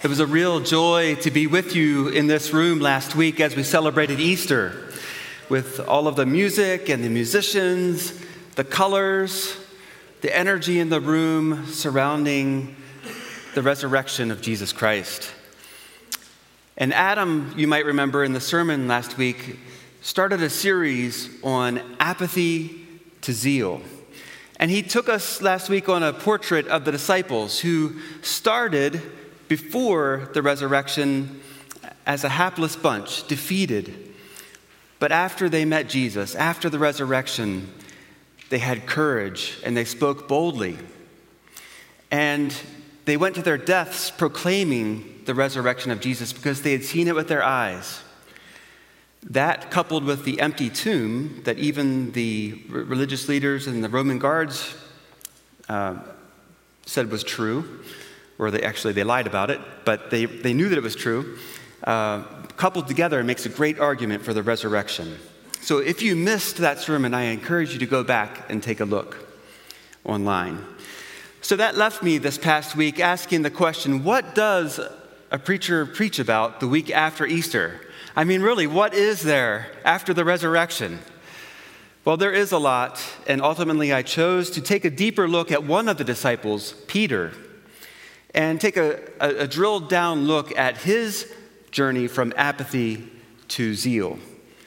It was a real joy to be with you in this room last week as we celebrated Easter with all of the music and the musicians, the colors, the energy in the room surrounding the resurrection of Jesus Christ. And Adam, you might remember in the sermon last week, started a series on apathy to zeal. And he took us last week on a portrait of the disciples who started before the resurrection as a hapless bunch, defeated. But after they met Jesus, after the resurrection, they had courage and they spoke boldly. And they went to their deaths proclaiming the resurrection of Jesus because they had seen it with their eyes. That, coupled with the empty tomb that even the religious leaders and the Roman guards said was true, or they lied about it, but they knew that it was true, coupled together, it makes a great argument for the resurrection. So if you missed that sermon, I encourage you to go back and take a look online. So that left me this past week asking the question, what does a preacher preach about the week after Easter? I mean, really, what is there after the resurrection? Well, there is a lot, and ultimately I chose to take a deeper look at one of the disciples, Peter, and take a drilled down look at his journey from apathy to zeal.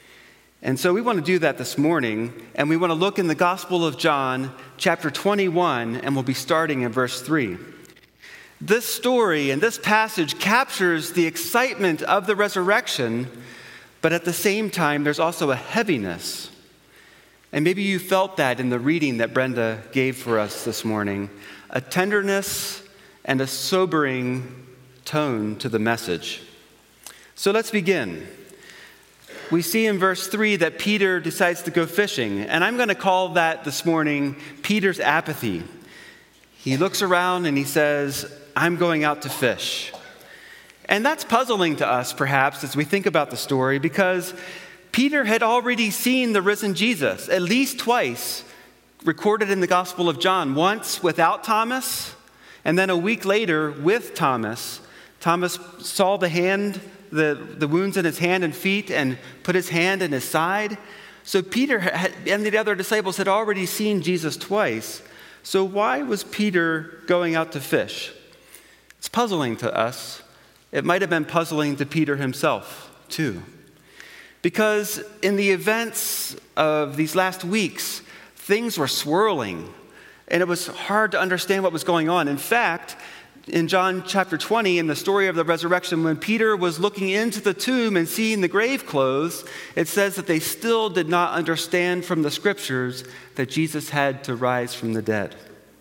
And so we want to do that this morning, and we want to look in the Gospel of John, chapter 21, and we'll be starting in verse 3. This story and this passage captures the excitement of the resurrection, but at the same time, there's also a heaviness. And maybe you felt that in the reading that Brenda gave for us this morning, a tenderness and a sobering tone to the message. So let's begin. We see in verse 3 that Peter decides to go fishing, and I'm going to call that this morning Peter's apathy. He looks around and he says, I'm going out to fish. And that's puzzling to us, perhaps, as we think about the story, because Peter had already seen the risen Jesus at least twice, recorded in the Gospel of John, once without Thomas, and then a week later with Thomas. Thomas saw the wounds in his hand and feet and put his hand in his side. So Peter and the other disciples had already seen Jesus twice. So why was Peter going out to fish? It's puzzling to us. It might have been puzzling to Peter himself, too. Because in the events of these last weeks, things were swirling, and it was hard to understand what was going on. In fact, in John chapter 20, in the story of the resurrection, when Peter was looking into the tomb and seeing the grave clothes, it says that they still did not understand from the scriptures that Jesus had to rise from the dead.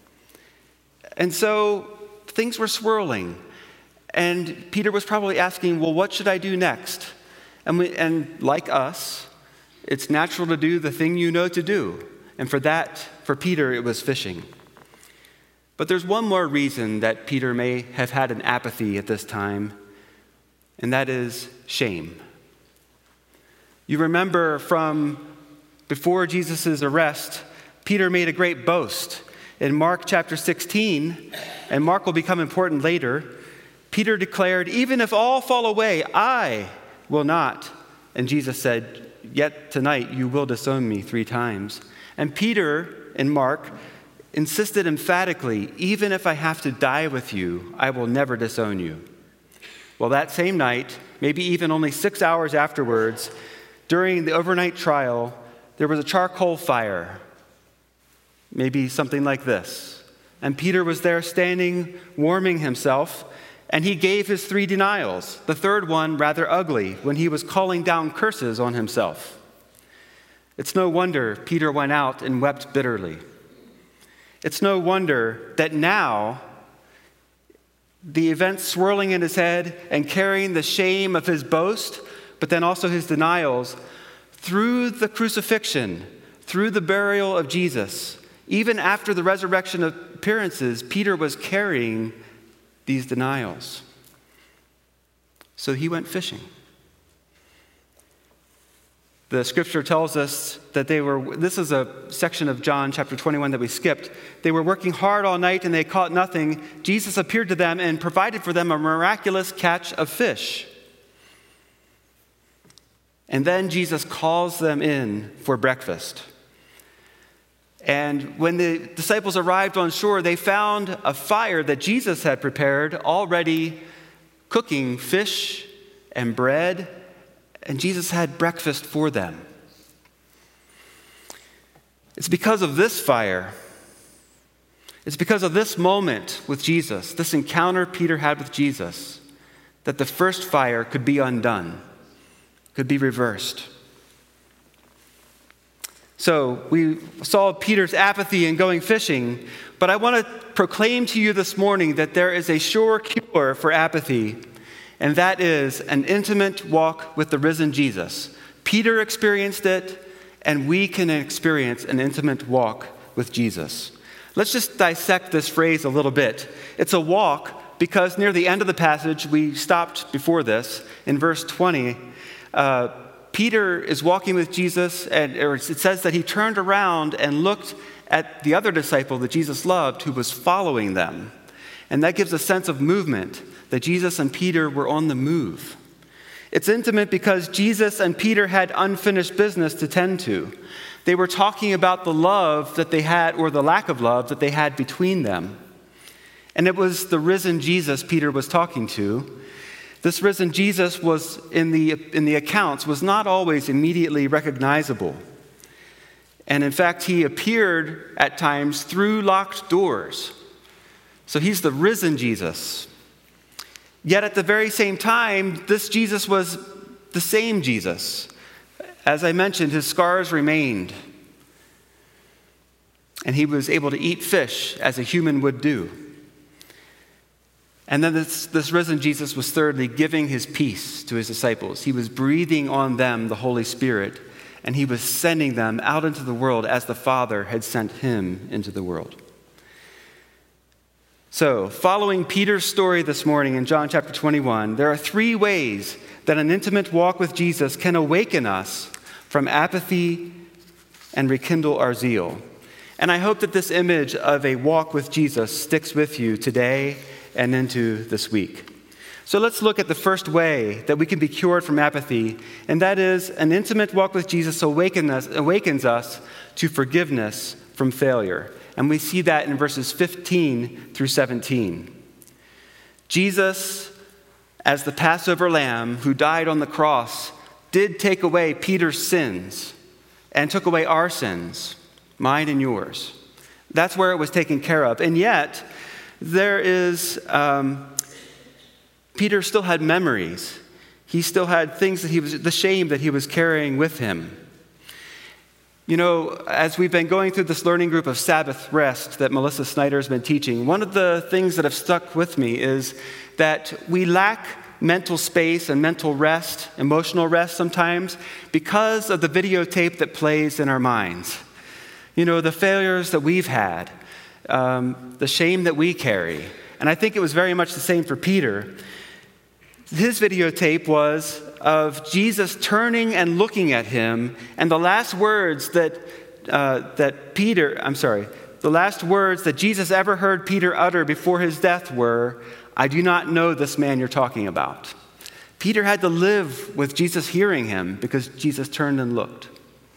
And so things were swirling, and Peter was probably asking, well, what should I do next? And like us, it's natural to do the thing you know to do. And for Peter, it was fishing. But there's one more reason that Peter may have had an apathy at this time, and that is shame. You remember from before Jesus' arrest, Peter made a great boast. In Mark chapter 16, and Mark will become important later, Peter declared, even if all fall away, I will not. And Jesus said, yet tonight you will disown me 3 times. And Peter, in Mark, insisted emphatically, even if I have to die with you, I will never disown you. Well, that same night, maybe even only 6 hours afterwards, during the overnight trial, there was a charcoal fire, maybe something like this. And Peter was there standing, warming himself, and he gave his 3 denials, the third one rather ugly, when he was calling down curses on himself. It's no wonder Peter went out and wept bitterly. It's no wonder that now, the events swirling in his head and carrying the shame of his boast, but then also his denials, through the crucifixion, through the burial of Jesus, even after the resurrection appearances, Peter was carrying these denials. So he went fishing. The scripture tells us that this is a section of John chapter 21 that we skipped. They were working hard all night and they caught nothing. Jesus appeared to them and provided for them a miraculous catch of fish. And then Jesus calls them in for breakfast. And when the disciples arrived on shore, they found a fire that Jesus had prepared, already cooking fish and bread. And Jesus had breakfast for them. It's because of this fire, it's because of this moment with Jesus, this encounter Peter had with Jesus, that the first fire could be undone, could be reversed. So we saw Peter's apathy in going fishing, but I want to proclaim to you this morning that there is a sure cure for apathy. And that is an intimate walk with the risen Jesus. Peter experienced it, and we can experience an intimate walk with Jesus. Let's just dissect this phrase a little bit. It's a walk because near the end of the passage, we stopped before this, in verse 20, Peter is walking with Jesus, and it says that he turned around and looked at the other disciple that Jesus loved who was following them. And that gives a sense of movement, that Jesus and Peter were on the move. It's intimate because Jesus and Peter had unfinished business to tend to. They were talking about the love that they had, or the lack of love that they had between them. And it was the risen Jesus Peter was talking to. This risen Jesus was, in the accounts, was not always immediately recognizable. And in fact, he appeared at times through locked doors. So he's the risen Jesus. Yet at the very same time, this Jesus was the same Jesus. As I mentioned, his scars remained. And he was able to eat fish as a human would do. And then this risen Jesus was thirdly giving his peace to his disciples. He was breathing on them the Holy Spirit, and he was sending them out into the world as the Father had sent him into the world. So, following Peter's story this morning in John chapter 21, there are three ways that an intimate walk with Jesus can awaken us from apathy and rekindle our zeal. And I hope that this image of a walk with Jesus sticks with you today and into this week. So let's look at the first way that we can be cured from apathy, and that is an intimate walk with Jesus awakens us to forgiveness from failure. And we see that in verses 15 through 17. Jesus, as the Passover lamb who died on the cross, did take away Peter's sins and took away our sins, mine and yours. That's where it was taken care of. And yet, there is, Peter still had memories. He still had things the shame that he was carrying with him. You know, as we've been going through this learning group of Sabbath rest that Melissa Snyder has been teaching, one of the things that have stuck with me is that we lack mental space and mental rest, emotional rest sometimes, because of the videotape that plays in our minds. You know, the failures that we've had, the shame that we carry. And I think it was very much the same for Peter. His videotape was of Jesus turning and looking at him, and the last words that Jesus ever heard Peter utter before his death were, "I do not know this man you're talking about." Peter had to live with Jesus hearing him because Jesus turned and looked.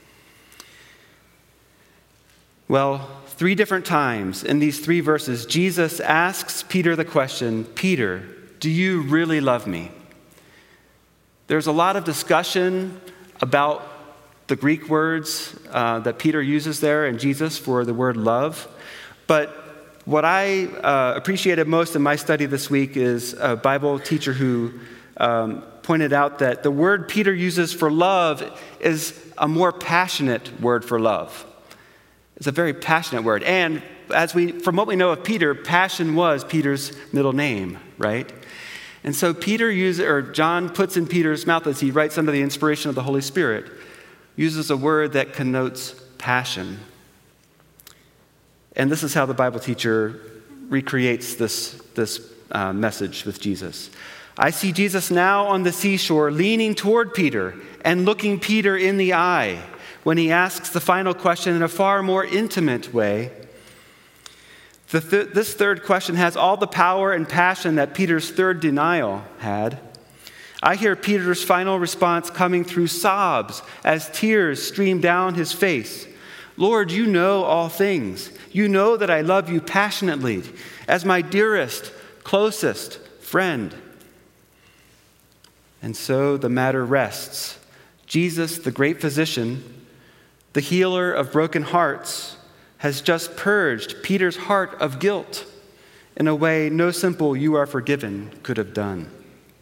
Well, 3 different times in these 3 verses, Jesus asks Peter the question, "Peter, do you really love me?" There's a lot of discussion about the Greek words that Peter uses there in Jesus for the word love. But what I appreciated most in my study this week is a Bible teacher who pointed out that the word Peter uses for love is a more passionate word for love. It's a very passionate word. And from what we know of Peter, passion was Peter's middle name, right? And so John puts in Peter's mouth as he writes under the inspiration of the Holy Spirit, uses a word that connotes passion. And this is how the Bible teacher recreates this message with Jesus. I see Jesus now on the seashore leaning toward Peter and looking Peter in the eye when he asks the final question in a far more intimate way. This third question has all the power and passion that Peter's third denial had. I hear Peter's final response coming through sobs as tears stream down his face. Lord, you know all things. You know that I love you passionately as my dearest, closest friend. And so the matter rests. Jesus, the great physician, the healer of broken hearts, has just purged Peter's heart of guilt in a way no simple "you are forgiven" could have done.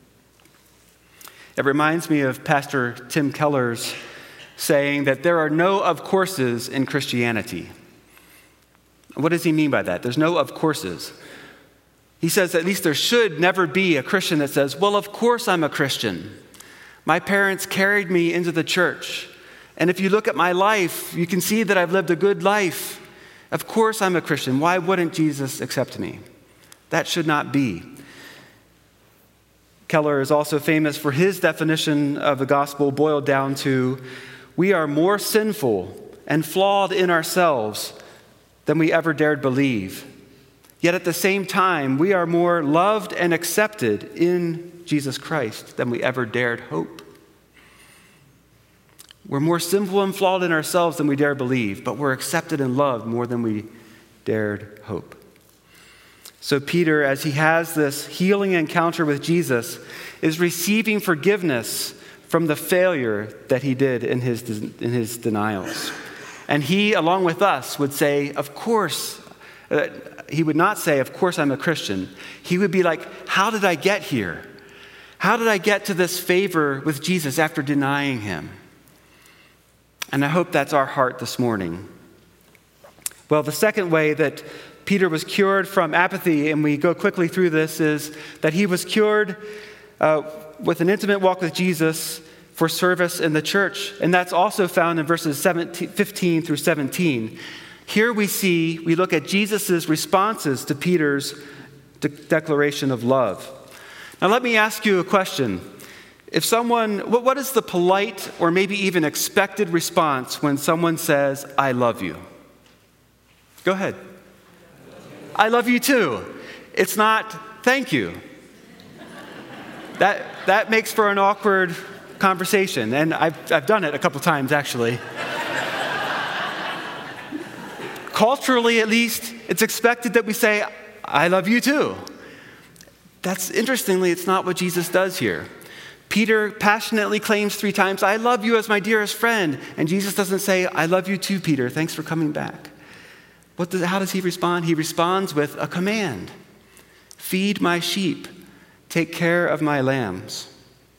It reminds me of Pastor Tim Keller's saying that there are no of courses in Christianity. What does he mean by that? There's no of courses. He says at least there should never be a Christian that says, well, of course I'm a Christian. My parents carried me into the church. And if you look at my life, you can see that I've lived a good life. Of course I'm a Christian. Why wouldn't Jesus accept me? That should not be. Keller is also famous for his definition of the gospel boiled down to, we are more sinful and flawed in ourselves than we ever dared believe. Yet at the same time, we are more loved and accepted in Jesus Christ than we ever dared hope. We're more sinful and flawed in ourselves than we dare believe, but we're accepted and loved more than we dared hope. So Peter, as he has this healing encounter with Jesus, is receiving forgiveness from the failure that he did in his denials. And he, along with us, would say, of course, he would not say, of course I'm a Christian. He would be like, how did I get here? How did I get to this favor with Jesus after denying him? And I hope that's our heart this morning. Well, the second way that Peter was cured from apathy, and we go quickly through this, is that he was cured with an intimate walk with Jesus for service in the church. And that's also found in verses 15 through 17. Here we look at Jesus' responses to Peter's declaration of love. Now let me ask you a question. What is the polite or maybe even expected response when someone says, I love you? Go ahead. I love you too. It's not, thank you. That makes for an awkward conversation, and I've done it a couple times actually. Culturally, at least, it's expected that we say, I love you too. Interestingly, it's not what Jesus does here. Peter passionately claims 3 times, I love you as my dearest friend. And Jesus doesn't say, I love you too, Peter. Thanks for coming back. How does he respond? He responds with a command. Feed my sheep. Take care of my lambs.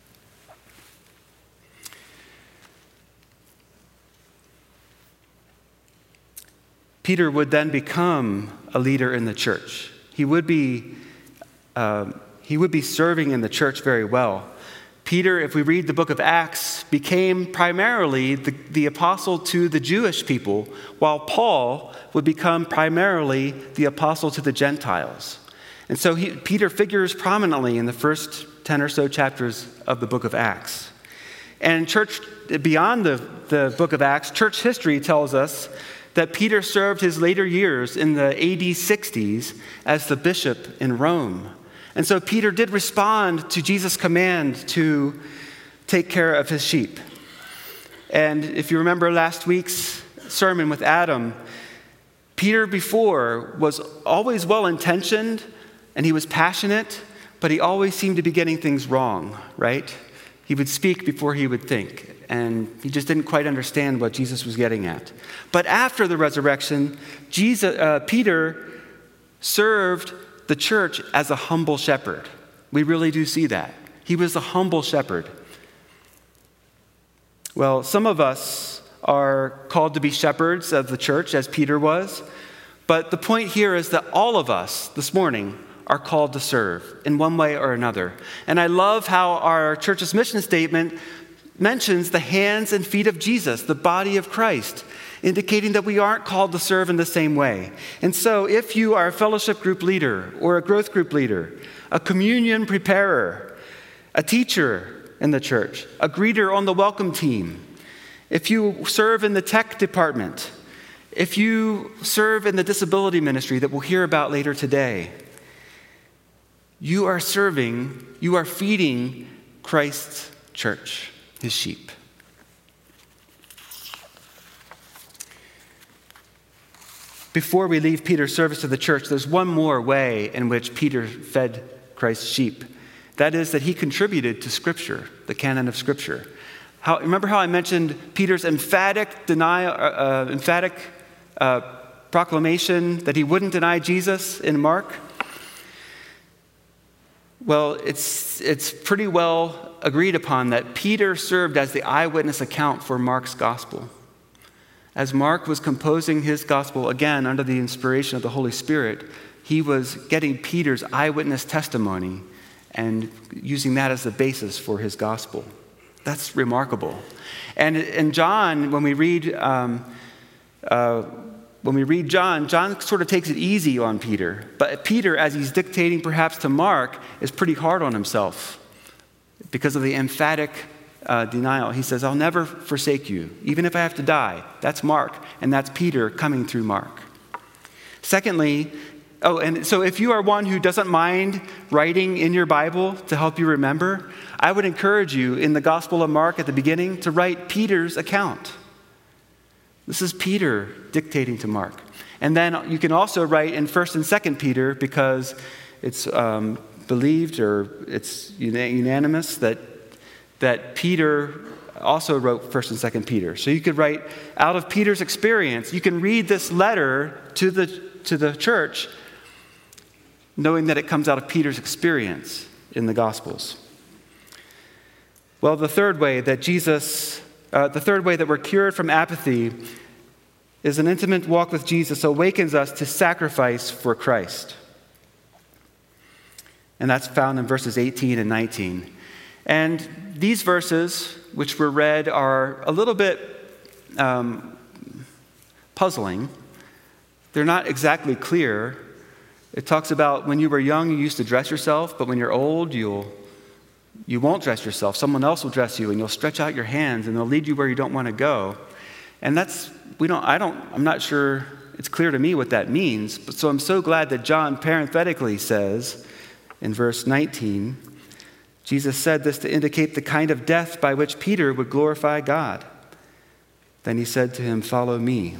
Peter would then become a leader in the church. He would be serving in the church very well. Peter, if we read the book of Acts, became primarily the apostle to the Jewish people, while Paul would become primarily the apostle to the Gentiles. And so Peter figures prominently in the first 10 or so chapters of the book of Acts. And church, beyond the book of Acts, church history tells us that Peter served his later years in the AD 60s as the bishop in Rome. And so Peter did respond to Jesus' command to take care of his sheep. And if you remember last week's sermon with Adam, Peter before was always well-intentioned and he was passionate, but he always seemed to be getting things wrong, right? He would speak before he would think, and he just didn't quite understand what Jesus was getting at. But after the resurrection, Peter served the church as a humble shepherd. We really do see that. He was a humble shepherd. Well, some of us are called to be shepherds of the church, as Peter was. But the point here is that all of us this morning are called to serve in one way or another. And I love how our church's mission statement mentions the hands and feet of Jesus, the body of Christ, indicating that we aren't called to serve in the same way. And so if you are a fellowship group leader or a growth group leader, a communion preparer, a teacher in the church, a greeter on the welcome team, if you serve in the tech department, if you serve in the disability ministry that we'll hear about later today, you are feeding Christ's church, his sheep. Before we leave Peter's service to the church, there's one more way in which Peter fed Christ's sheep. That is that he contributed to Scripture, the canon of Scripture. Remember how I mentioned Peter's emphatic proclamation that he wouldn't deny Jesus in Mark? Well, it's pretty well agreed upon that Peter served as the eyewitness account for Mark's gospel. As Mark was composing his gospel, again, under the inspiration of the Holy Spirit, he was getting Peter's eyewitness testimony and using that as the basis for his gospel. That's remarkable. And in John, when we read John sort of takes it easy on Peter. But Peter, as he's dictating perhaps to Mark, is pretty hard on himself because of the emphatic denial. He says, I'll never forsake you, even if I have to die. That's Mark, and that's Peter coming through Mark. Secondly, and so if you are one who doesn't mind writing in your Bible to help you remember, I would encourage you in the Gospel of Mark at the beginning to write Peter's account. This is Peter dictating to Mark. And then you can also write in 1st and 2nd Peter because it's believed or it's unanimous that Peter also wrote 1st and 2nd Peter. So you could write out of Peter's experience. You can read this letter to the church knowing that it comes out of Peter's experience in the Gospels. Well, the third way that we're cured from apathy is an intimate walk with Jesus awakens us to sacrifice for Christ. And that's found in verses 18 and 19. And these verses, which were read, are a little bit puzzling. They're not exactly clear. It talks about when you were young, you used to dress yourself, but when you're old, you won't dress yourself. Someone else will dress you, and you'll stretch out your hands, and they'll lead you where you don't want to go. And I'm not sure it's clear to me what that means. But so I'm so glad that John parenthetically says in verse 19, Jesus said this to indicate the kind of death by which Peter would glorify God. Then he said to him, "Follow me."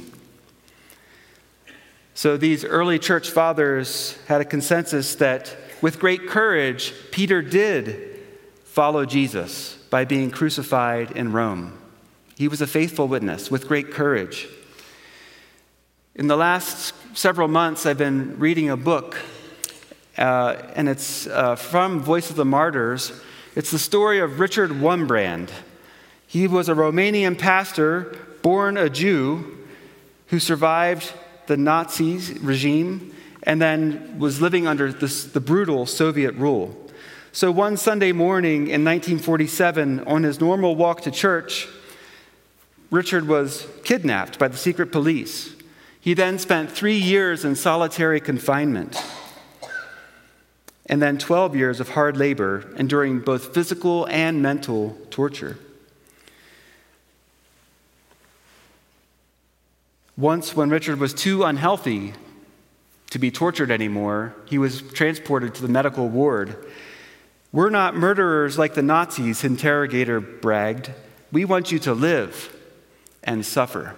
So these early church fathers had a consensus that with great courage, Peter did follow Jesus by being crucified in Rome. He was a faithful witness with great courage. In the last several months, I've been reading a book, and it's from Voice of the Martyrs. It's the story of Richard Wurmbrand. He was a Romanian pastor, born a Jew, who survived the Nazi regime and then was living under the brutal Soviet rule. So one Sunday morning in 1947, on his normal walk to church, Richard was kidnapped by the secret police. He then spent 3 years in solitary confinement and then 12 years of hard labor, enduring both physical and mental torture. Once, when Richard was too unhealthy to be tortured anymore, he was transported to the medical ward. "We're not murderers like the Nazis," his interrogator bragged. "We want you to live and suffer."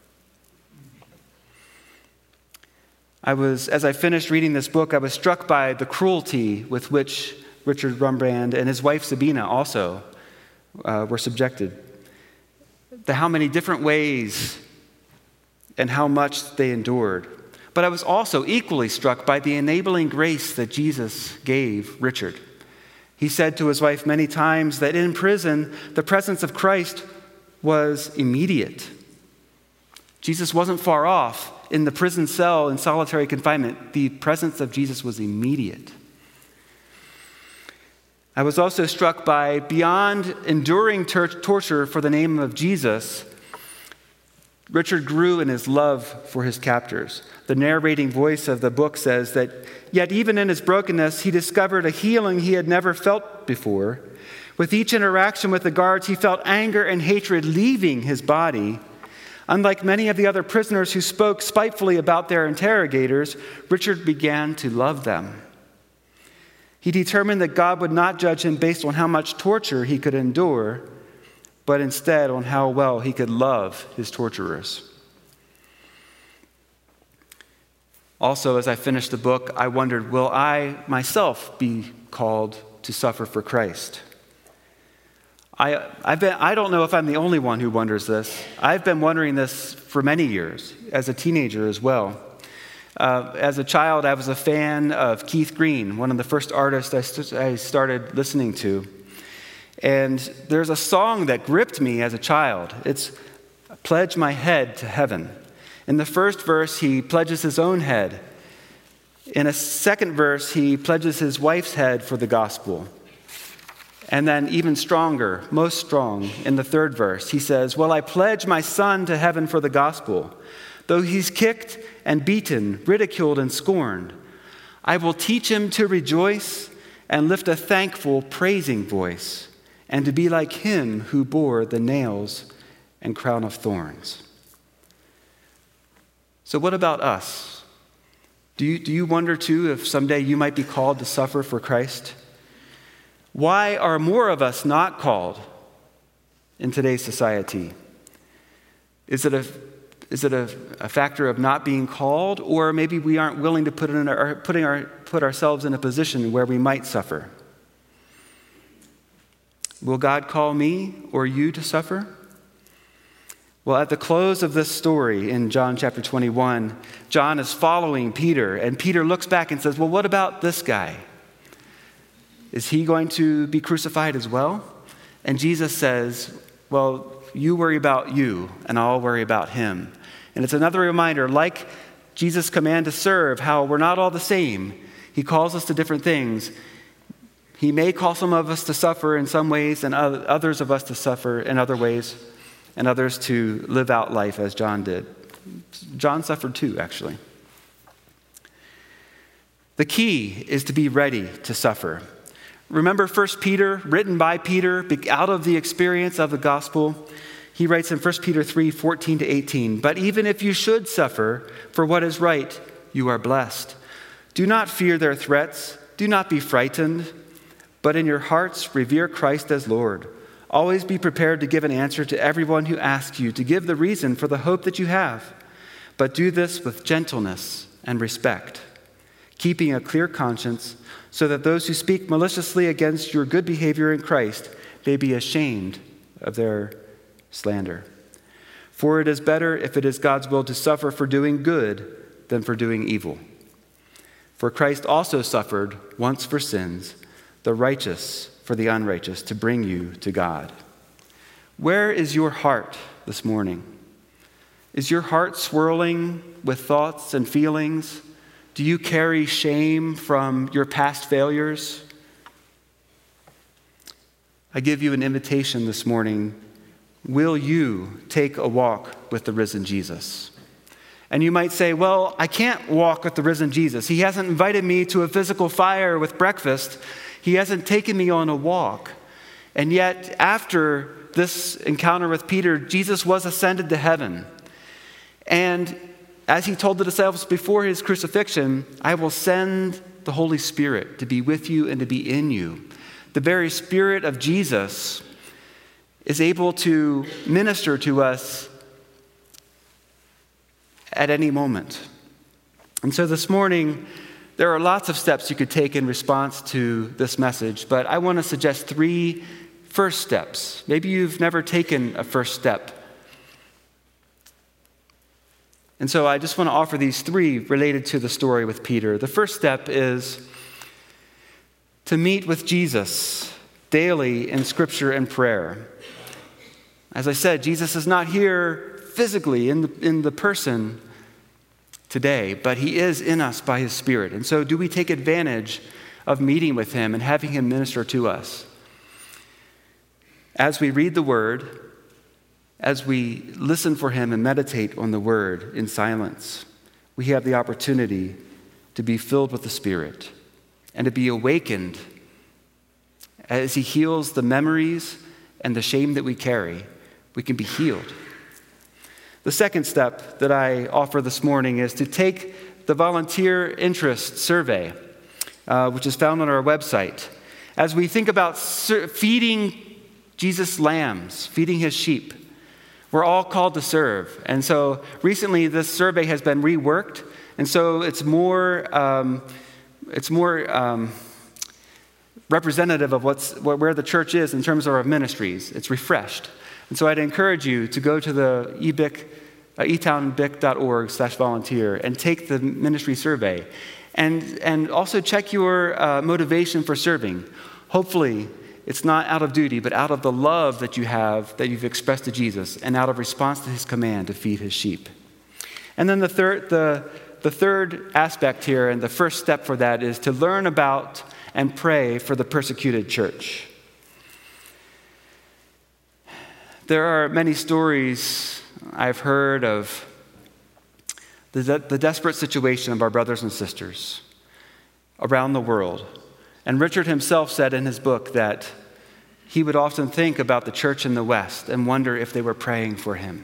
As I finished reading this book, I was struck by the cruelty with which Richard Wurmbrand and his wife Sabina also were subjected. How many different ways and how much they endured. But I was also equally struck by the enabling grace that Jesus gave Richard. He said to his wife many times that in prison, the presence of Christ was immediate. Jesus wasn't far off in the prison cell in solitary confinement. The presence of Jesus was immediate. I was also struck by, beyond enduring torture for the name of Jesus, Richard grew in his love for his captors. The narrating voice of the book says that, yet even in his brokenness, he discovered a healing he had never felt before. With each interaction with the guards, he felt anger and hatred leaving his body. Unlike many of the other prisoners who spoke spitefully about their interrogators, Richard began to love them. He determined that God would not judge him based on how much torture he could endure, but instead on how well he could love his torturers. Also, as I finished the book, I wondered, will I myself be called to suffer for Christ? I don't know if I'm the only one who wonders this. I've been wondering this for many years, as a teenager as well. As a child, I was a fan of Keith Green, one of the first artists I started listening to. And there's a song that gripped me as a child. It's Pledge My Head to Heaven. In the first verse, he pledges his own head. In a second verse, he pledges his wife's head for the gospel. And then even stronger, most strong, in the third verse, he says, well, I pledge my son to heaven for the gospel. Though he's kicked and beaten, ridiculed and scorned, I will teach him to rejoice and lift a thankful, praising voice, and to be like him who bore the nails and crown of thorns. So what about us? Do you wonder too if someday you might be called to suffer for Christ? Why are more of us not called in today's society? Is it a factor of not being called, or maybe we aren't willing to put ourselves in a position where we might suffer? Will God call me or you to suffer? Well, at the close of this story in John chapter 21, John is following Peter, and Peter looks back and says, well, what about this guy? Is he going to be crucified as well? And Jesus says, well, you worry about you, and I'll worry about him. And it's another reminder, like Jesus' command to serve, how we're not all the same. He calls us to different things. He may call some of us to suffer in some ways, and others of us to suffer in other ways, and others to live out life as John did. John suffered too, actually. The key is to be ready to suffer. Remember 1 Peter, written by Peter, out of the experience of the gospel. He writes in 1 Peter 3:14-18, but even if you should suffer for what is right, you are blessed. Do not fear their threats. Do not be frightened, but in your hearts revere Christ as Lord. Always be prepared to give an answer to everyone who asks you to give the reason for the hope that you have. But do this with gentleness and respect, keeping a clear conscience, so that those who speak maliciously against your good behavior in Christ may be ashamed of their slander. For it is better, if it is God's will, to suffer for doing good than for doing evil. For Christ also suffered once for sins, the righteous for the unrighteous, to bring you to God. Where is your heart this morning? Is your heart swirling with thoughts and feelings? Do you carry shame from your past failures? I give you an invitation this morning. Will you take a walk with the risen Jesus? And you might say, well, I can't walk with the risen Jesus. He hasn't invited me to a physical fire with breakfast. He hasn't taken me on a walk. And yet, after this encounter with Peter, Jesus was ascended to heaven. And as he told the disciples before his crucifixion, I will send the Holy Spirit to be with you and to be in you. The very Spirit of Jesus is able to minister to us at any moment. And so this morning, there are lots of steps you could take in response to this message, but I want to suggest 3 first steps. Maybe you've never taken a first step. And so I just want to offer these 3 related to the story with Peter. The first step is to meet with Jesus daily in Scripture and prayer. As I said, Jesus is not here physically in the person today, but he is in us by his Spirit. And so do we take advantage of meeting with him and having him minister to us? As we read the word as we listen for him and meditate on the word in silence, we have the opportunity to be filled with the Spirit and to be awakened as he heals the memories and the shame that we carry. We can be healed. The second step that I offer this morning is to take the volunteer interest survey, which is found on our website. As we think about feeding Jesus' lambs, feeding his sheep, we're all called to serve. And so recently this survey has been reworked, and so it's more representative of where the church is in terms of our ministries. It's refreshed. And so I'd encourage you to go to the etownbic.org/volunteer and take the ministry survey. And also check your motivation for serving. Hopefully, it's not out of duty, but out of the love that you have, that you've expressed to Jesus, and out of response to his command to feed his sheep. And then the third aspect here, and the first step for that, is to learn about and pray for the persecuted church. There are many stories I've heard of the desperate situation of our brothers and sisters around the world. And Richard himself said in his book that he would often think about the church in the West and wonder if they were praying for him.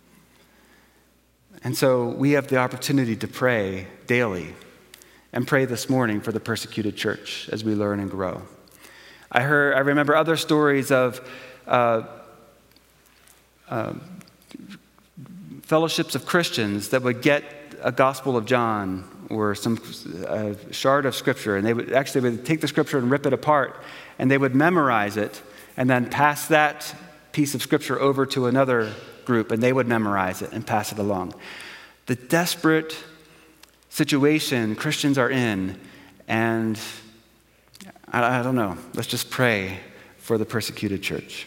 And so we have the opportunity to pray daily and pray this morning for the persecuted church as we learn and grow. I remember other stories of fellowships of Christians that would get a Gospel of John or some shard of Scripture, and they would take the Scripture and rip it apart, and they would memorize it, and then pass that piece of Scripture over to another group, and they would memorize it and pass it along. The desperate situation Christians are in, and I don't know, let's just pray for the persecuted church.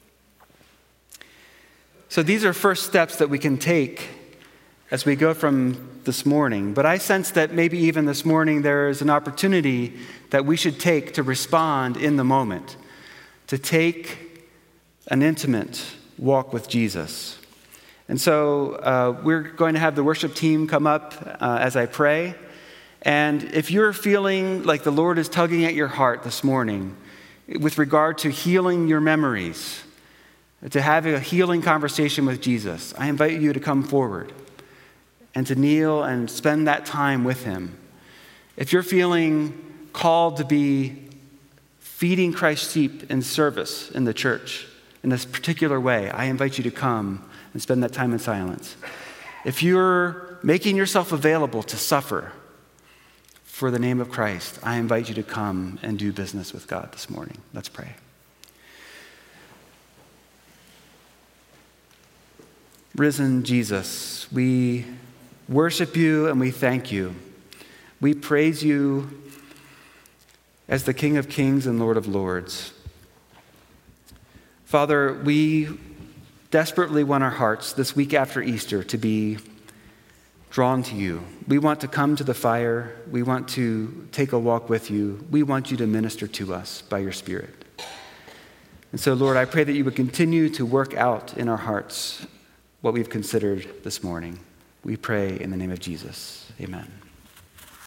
So these are first steps that we can take as we go from this morning. But I sense that maybe even this morning there is an opportunity that we should take to respond in the moment, to take an intimate walk with Jesus. And so we're going to have the worship team come up as I pray. And if you're feeling like the Lord is tugging at your heart this morning with regard to healing your memories, to have a healing conversation with Jesus, I invite you to come forward and to kneel and spend that time with him. If you're feeling called to be feeding Christ's sheep in service in the church in this particular way, I invite you to come and spend that time in silence. If you're making yourself available to suffer for the name of Christ, I invite you to come and do business with God this morning. Let's pray. Risen Jesus, we worship you and we thank you. We praise you as the King of Kings and Lord of Lords. Father, we desperately want our hearts this week after Easter to be drawn to you. We want to come to the fire. We want to take a walk with you. We want you to minister to us by your Spirit. And so, Lord, I pray that you would continue to work out in our hearts what we've considered this morning. We pray in the name of Jesus. Amen.